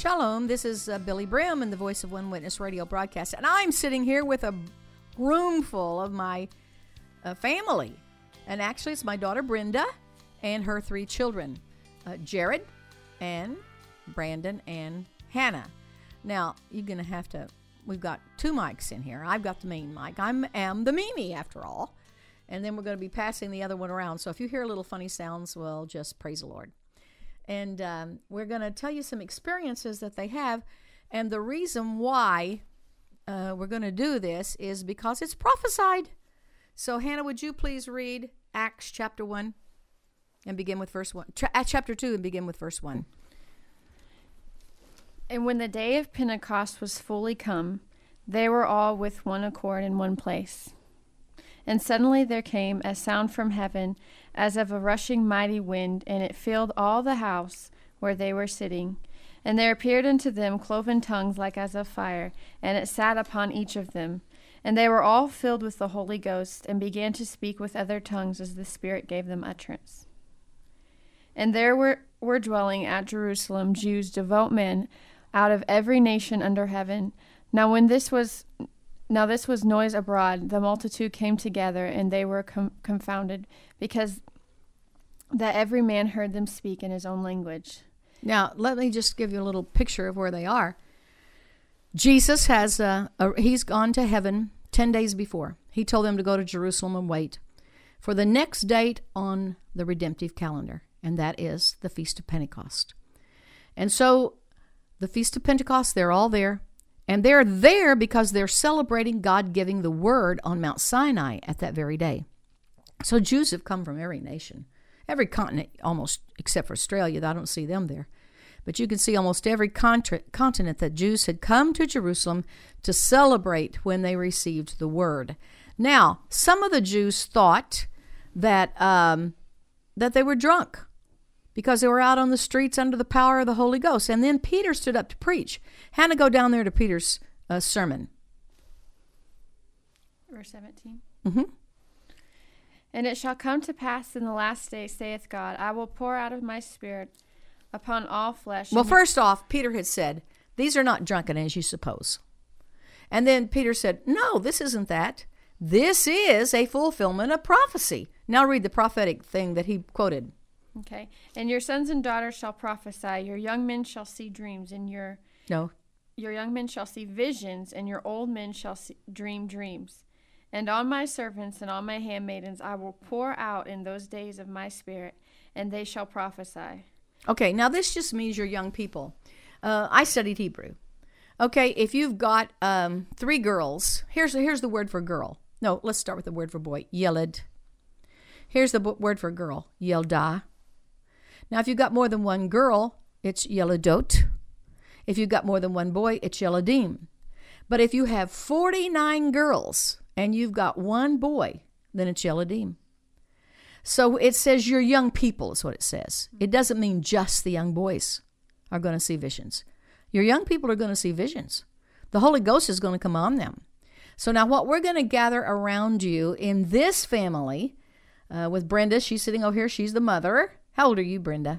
Shalom, this is Billy Brim and the Voice of One Witness radio broadcast. And I'm sitting here with a room full of my family. And actually, it's my daughter Brenda and her 3 children, Jared, and Brandon, and Hannah. Now, you're going to have to, we've got 2 mics in here. I've got the main mic. I am the Mimi, after all. And then we're going to be passing the other one around. So if you hear little funny sounds, well, just praise the Lord. And we're going to tell you some experiences that they have. And the reason why we're going to do this is because it's prophesied. So, Hannah, would you please read Acts chapter 1 and begin with verse 1? Chapter 2 and begin with verse 1. And when the day of Pentecost was fully come, they were all with one accord in one place. And suddenly there came a sound from heaven as of a rushing mighty wind, and it filled all the house where they were sitting. And there appeared unto them cloven tongues like as of fire, and it sat upon each of them. And they were all filled with the Holy Ghost, and began to speak with other tongues as the Spirit gave them utterance. And there were dwelling at Jerusalem Jews, devout men, out of every nation under heaven. Now this was noise abroad. The multitude came together, and they were confounded, because that every man heard them speak in his own language. Now, let me just give you a little picture of where they are. Jesus has, he's gone to heaven 10 days before. He told them to go to Jerusalem and wait for the next date on the redemptive calendar, and that is the Feast of Pentecost. And so, the Feast of Pentecost, they're all there. And they're there because they're celebrating God giving the word on Mount Sinai at that very day. So Jews have come from every nation, every continent, almost except for Australia. I don't see them there. But you can see almost every continent that Jews had come to Jerusalem to celebrate when they received the word. Now, some of the Jews thought that they were drunk, because they were out on the streets under the power of the Holy Ghost. And then Peter stood up to preach. Hannah, go down there to Peter's sermon. Verse 17. Mm-hmm. And it shall come to pass in the last day, saith God, I will pour out of my Spirit upon all flesh. Well, first off, Peter had said, these are not drunken as you suppose. And then Peter said, no, this isn't that. This is a fulfillment of prophecy. Now read the prophetic thing that he quoted. Okay. And your sons and daughters shall prophesy. Your young men shall see dreams, and your young men shall see visions, and your old men shall dream dreams. And on my servants and on my handmaidens I will pour out in those days of my Spirit, and they shall prophesy. Okay, now this just means your young people. I studied Hebrew. Okay, if you've got 3 girls, here's the word for girl. No, let's start with the word for boy, yeled. Here's the word for girl, yelda. Now, if you've got more than one girl, it's yeladot. If you've got more than one boy, it's yeladim. But if you have 49 girls and you've got one boy, then it's yeladim. So it says your young people is what it says. It doesn't mean just the young boys are going to see visions. Your young people are going to see visions. The Holy Ghost is going to come on them. So now what we're going to gather around you in this family with Brenda, she's sitting over here. She's the mother. How old are you, Brenda?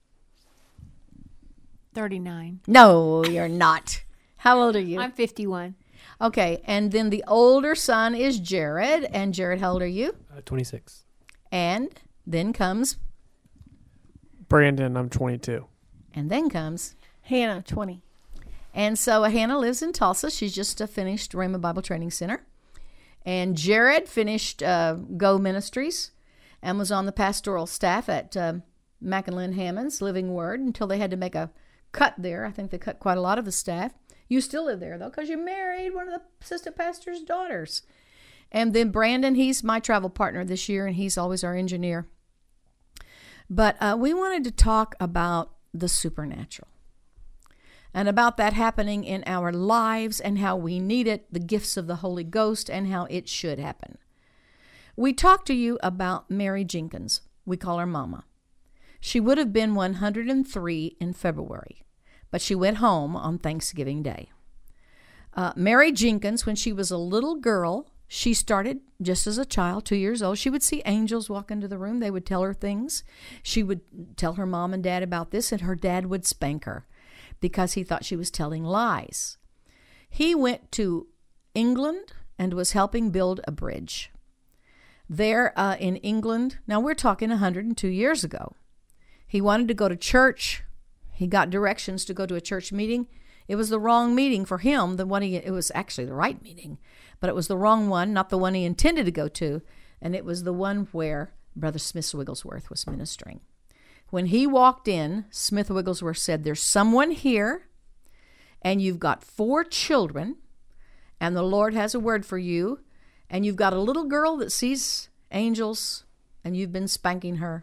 39. No, you're not. How old are you? I'm 51. Okay, and then the older son is Jared. And Jared, how old are you? 26. And then comes? Brandon, I'm 22. And then comes? Hannah, 20. And so Hannah lives in Tulsa. She's just finished Rhema Bible Training Center. And Jared finished Go Ministries and was on the pastoral staff at Mac and Lynn Hammond's Living Word until they had to make a cut there. I think they cut quite a lot of the staff. You still live there, though, because you married one of the assistant pastor's daughters. And then Brandon, he's my travel partner this year, and he's always our engineer. But we wanted to talk about the supernatural and about that happening in our lives and how we need it, the gifts of the Holy Ghost, and how it should happen. We talked to you about Mary Jenkins. We call her Mama. She would have been 103 in February, but she went home on Thanksgiving Day. Mary Jenkins, when she was a little girl, she started just as a child, 2 years old. She would see angels walk into the room. They would tell her things. She would tell her mom and dad about this, and her dad would spank her. because he thought she was telling lies. He went to England and was helping build a bridge. There in England, now we're talking 102 years ago. He wanted to go to church. He got directions to go to a church meeting. It was the wrong meeting for him. It was actually the right meeting, but it was the wrong one, not the one he intended to go to, and it was the one where Brother Smith Wigglesworth was ministering. When he walked in, Smith Wigglesworth said, "There's someone here, and you've got 4 children, and the Lord has a word for you, and you've got a little girl that sees angels, and you've been spanking her."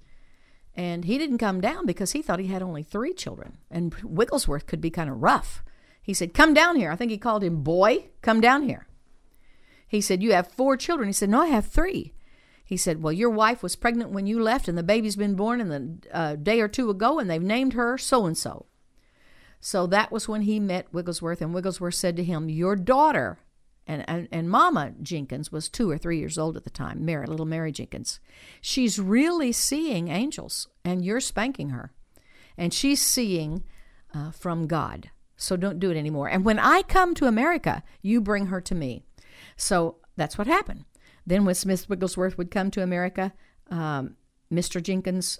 And he didn't come down because he thought he had only 3 children, and Wigglesworth could be kind of rough. He said, "Come down here." I think he called him boy. "Come down here." He said, "You have 4 children." He said, "No, I have 3. He said, "Well, your wife was pregnant when you left, and the baby's been born in the day or 2 ago, and they've named her so-and-so." So that was when he met Wigglesworth, and Wigglesworth said to him, "Your daughter," and Mama Jenkins was 2 or 3 years old at the time, little Mary Jenkins, "she's really seeing angels, and you're spanking her. And she's seeing from God. So don't do it anymore. And when I come to America, you bring her to me." So that's what happened. Then when Smith Wigglesworth would come to America, Mr. Jenkins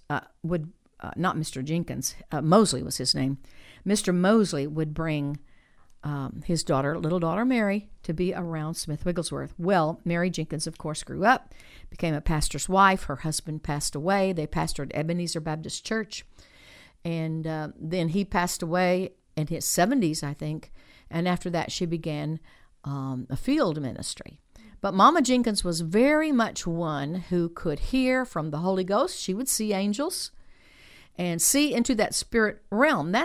not Mr. Jenkins, Mosley was his name. Mr. Mosley would bring his little daughter Mary, to be around Smith Wigglesworth. Well, Mary Jenkins, of course, grew up, became a pastor's wife. Her husband passed away. They pastored Ebenezer Baptist Church. And then he passed away in his 70s, I think. And after that, she began a field ministry. But Mama Jenkins was very much one who could hear from the Holy Ghost. She would see angels and see into that spirit realm.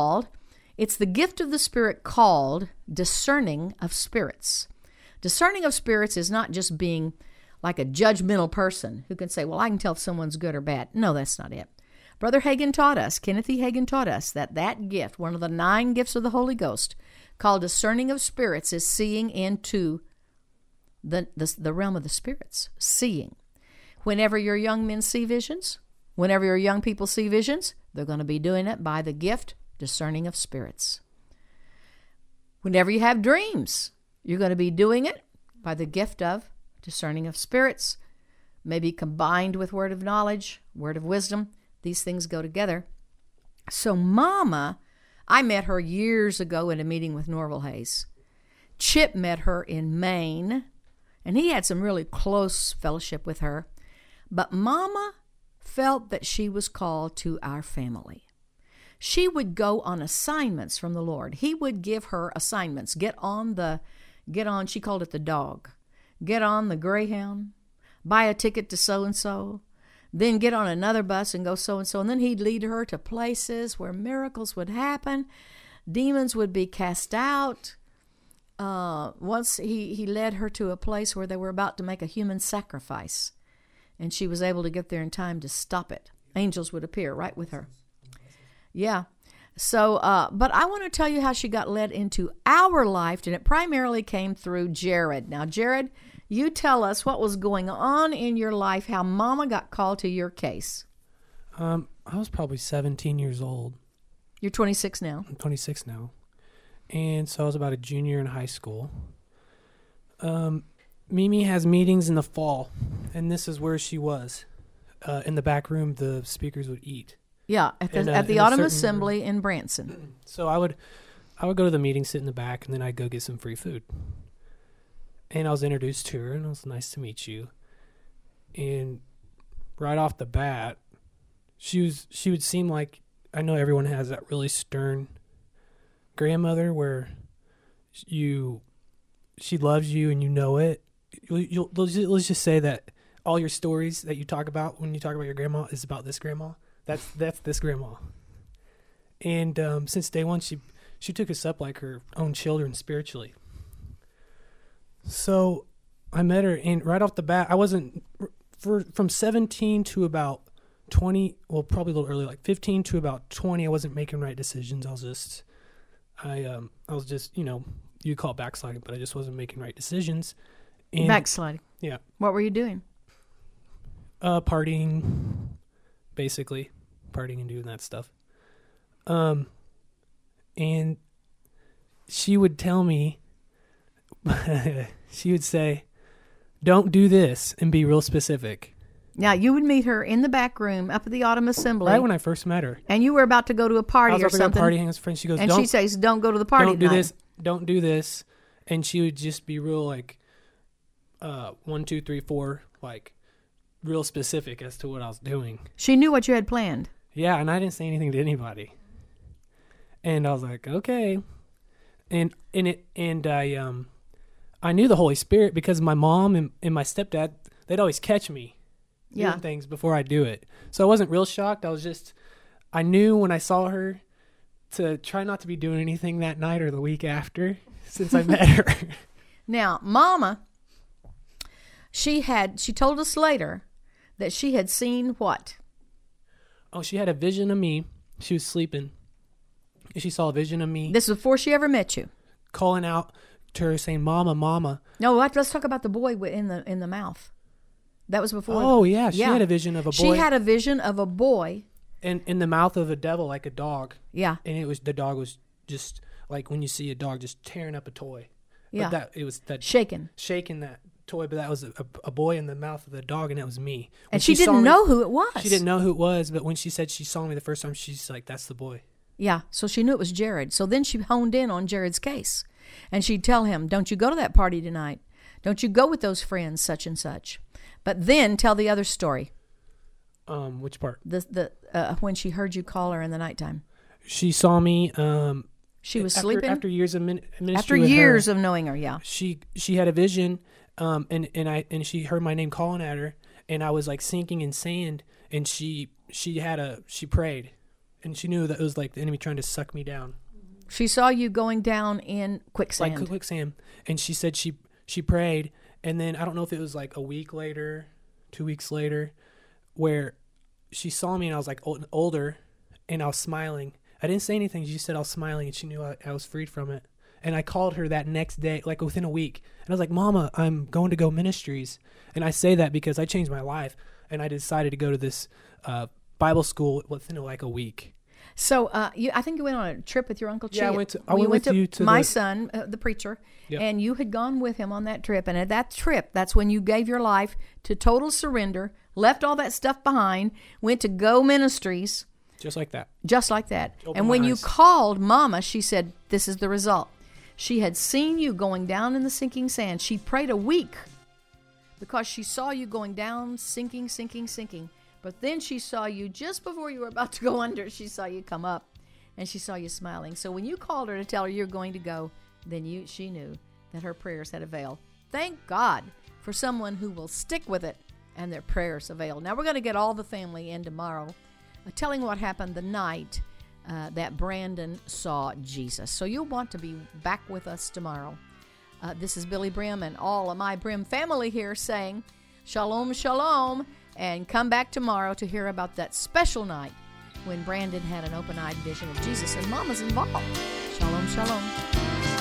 It's the gift of the Spirit called discerning of spirits. Discerning of spirits is not just being like a judgmental person who can say, "Well, I can tell if someone's good or bad." No, that's not it. Brother Hagin taught us, Kenneth E. Hagin taught us that gift, one of the 9 gifts of the Holy Ghost, called discerning of spirits, is seeing into the realm of the spirits, seeing. Whenever your young men see visions, whenever your young people see visions, they're going to be doing it by the gift discerning of spirits. Whenever you have dreams, you're going to be doing it by the gift of discerning of spirits, maybe combined with word of knowledge, word of wisdom. These things go together. So Mama, I met her years ago in a meeting with Norval Hayes. Chip met her in Maine, and he had some really close fellowship with her. But Mama felt that she was called to our family. She would go on assignments from the Lord. He would give her assignments. Get on, she called it the dog. Get on the Greyhound, buy a ticket to so-and-so, then get on another bus and go so-and-so. And then he'd lead her to places where miracles would happen. Demons would be cast out. Once he led her to a place where they were about to make a human sacrifice, and she was able to get there in time to stop it. Angels would appear right with her. Yeah. So, but I want to tell you how she got led into our life, and it primarily came through Jared. Now, Jared, you tell us what was going on in your life, how Mama got called to your case. I was probably 17 years old. You're 26 now. I'm 26 now. And so I was about a junior in high school. Mimi has meetings in the fall, and this is where she was. In the back room, the speakers would eat. Yeah, at the Autumn Assembly in Branson. So I would go to the meeting, sit in the back, and then I'd go get some free food. And I was introduced to her, and it was nice to meet you. And right off the bat, she would seem like, I know everyone has that really stern grandmother where she loves you and you know it. Let's just say that all your stories that you talk about when you talk about your grandma is about this grandma. That's this grandma. And since day one, she took us up like her own children spiritually. So I met her, and right off the bat, I wasn't from 17 to about 20. Well, probably a little early, like 15 to about 20. I wasn't making right decisions. I was just, you call it backsliding, but I just wasn't making right decisions. And, backsliding. Yeah. What were you doing? Partying, basically. Partying and doing that stuff. And she would tell me, she would say, don't do this, and be real specific. Now, you would meet her in the back room up at the Autumn Assembly. Right when I first met her. And you were about to go to a party I was or about to go to something. a party, hang with friends. She goes, and she says, don't go to the party don't do tonight. this, don't do this. And she would just be real like, 1, 2, 3, 4, like real specific as to what I was doing. She knew what you had planned. Yeah, and I didn't say anything to anybody. And I was like, okay. And I knew the Holy Spirit because my mom and my stepdad, they'd always catch me doing things before I do it. So I wasn't real shocked. I knew when I saw her to try not to be doing anything that night or the week after since I met her. Now, Mama, she told us later that she had seen what? Oh, she had a vision of me. She was sleeping. She saw a vision of me. This was before she ever met you. Calling out to her saying, Mama, Mama. No, let's talk about the boy in the mouth. That was before. Oh, yeah. She had a vision of a boy. She had a vision of a boy. In the mouth of a devil, like a dog. Yeah. And the dog was just like when you see a dog just tearing up a toy. Yeah. But it was that shaking that toy, but that was a boy in the mouth of the dog, and it was me. When and she didn't know who it was. She didn't know who it was, but when she said she saw me the first time, she's like, that's the boy. Yeah, so she knew it was Jared. So then she honed in on Jared's case. And she'd tell him, don't you go to that party tonight. Don't you go with those friends, such and such. But then tell the other story. Which part? When she heard you call her in the nighttime. She saw me. She was sleeping? After years of ministry After with years her, of knowing her, yeah. She had a vision, and she heard my name calling at her, and I was like sinking in sand, and she prayed, and she knew that it was like the enemy trying to suck me down. She saw you going down in quicksand. Like quicksand. And she said she prayed, and then I don't know if it was like a week later, 2 weeks later, where she saw me and I was like older, and I was smiling. I didn't say anything. She said I was smiling, and she knew I was freed from it. And I called her that next day, like within a week. And I was like, Mama, I'm going to Go Ministries. And I say that because I changed my life, and I decided to go to this Bible school within like a week. So I think you went on a trip with your Uncle Chip. Yeah, I went with you to my son, the preacher, Yep. and you had gone with him on that trip. And at that trip, that's when you gave your life to total surrender, left all that stuff behind, went to Go Ministries. Just like that. Just like that. Opened And my when you eyes. called Mama, she said, this is the result. She had seen you going down in the sinking sand. She prayed a week because she saw you going down, sinking. But then she saw you just before you were about to go under. She saw you come up, and she saw you smiling. So when you called her to tell her you're going to go, then she knew that her prayers had availed. Thank God for someone who will stick with it and their prayers avail. Now we're going to get all the family in tomorrow, telling what happened the night that Brandon saw Jesus. So you'll want to be back with us tomorrow. This is Billy Brim and all of my Brim family here saying shalom, shalom, and come back tomorrow to hear about that special night when Brandon had an open-eyed vision of Jesus and Mama's involved. Shalom, shalom.